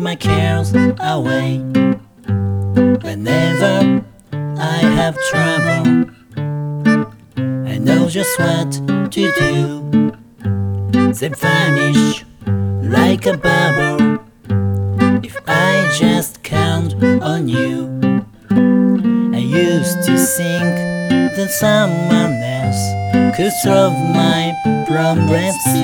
my cares away. Whenever I have trouble, I know just what to do. They vanish like a bubble if I just count on you. I used to think that someone else could solve my problems